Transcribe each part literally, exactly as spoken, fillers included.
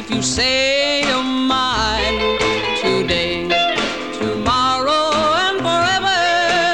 if you say you're mine today, tomorrow, and forever.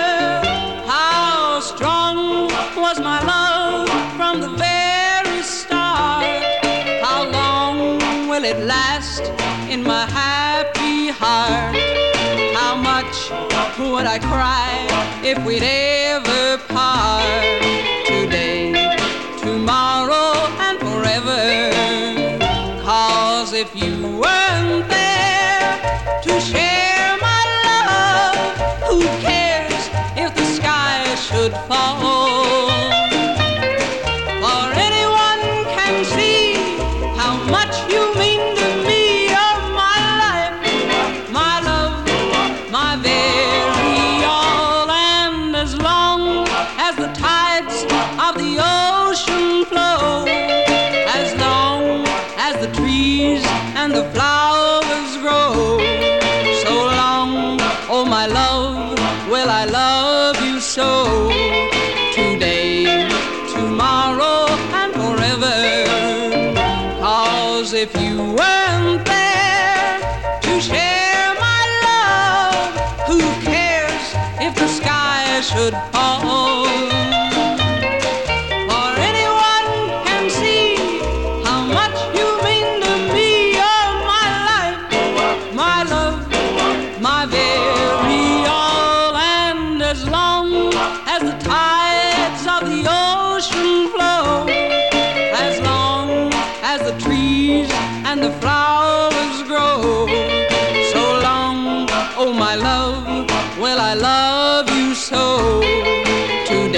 How strong was my love from the very start? How long will it last in my happy heart? How much would I cry if we'd ever part? Today, tomorrow, and forever. 'Cause if you weren't there to share my love, who cares if the sky should fall? For anyone can see how much you mean to me. You're my life, my love, my very all. And as long as the tides of the ocean flow, as long as the trees and the flowers grow, so long, oh my love, will I love you so. Today, tomorrow, and forever. 'Cause if you weren't there to share my love, who cares if the sky should fall? For anyone can see how much you mean to me. You're my life, my love, my very all. And as long as the tides of the ocean flow, as long as the trees and the flowers grow, so long, oh my love, will I love you so. Today